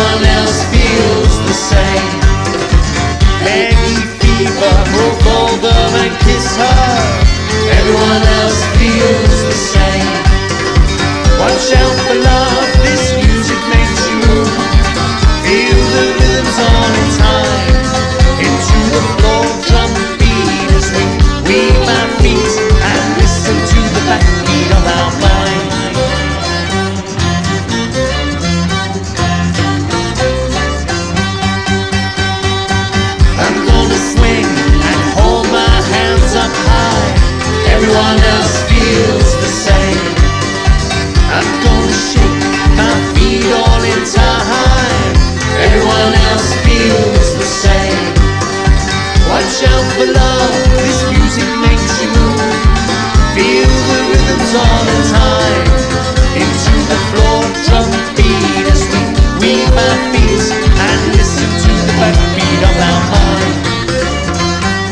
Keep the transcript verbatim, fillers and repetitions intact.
Everyone else feels the same. Maggie Fever, broke over and kiss her. Everyone else feels the same. Watch out for love, this music makes you move. Feel the rhythms all in time. Into the floor drum beat as we weave our feet and listen to the backbeat of our mind. I'm gonna swing and hold my hands up high. Everyone else feels the same. I'm gonna shake my feet all in time. Everyone else feels the same. Watch out for love, this music makes you move. Feel the rhythms all in time. Into the floor drum beat as we weave our feet and listen to the back.